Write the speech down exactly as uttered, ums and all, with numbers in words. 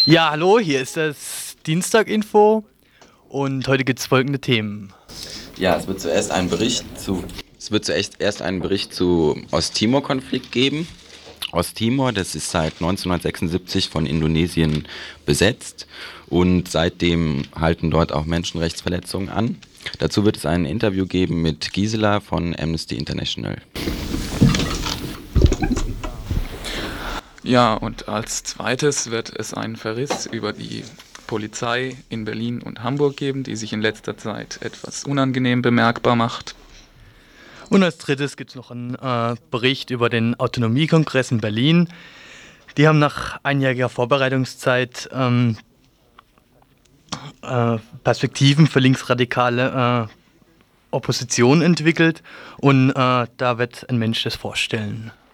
Ja, hallo, hier ist das Dienstag-Info und heute gibt es folgende Themen. Ja, es wird zuerst einen Bericht zu, es wird zuerst erst einen Bericht zu Osttimor-Konflikt geben. Osttimor, das ist seit neunzehnhundertsechsundsiebzig von Indonesien besetzt und seitdem halten dort auch Menschenrechtsverletzungen an. Dazu wird es ein Interview geben mit Gisela von Amnesty International. Ja, und als zweites wird es einen Verriss über die Polizei in Berlin und Hamburg geben, die sich in letzter Zeit etwas unangenehm bemerkbar macht. Und als drittes gibt es noch einen äh, Bericht über den Autonomiekongress in Berlin. Die haben nach einjähriger Vorbereitungszeit ähm, äh, Perspektiven für linksradikale äh, Opposition entwickelt und äh, da wird ein Mensch das vorstellen.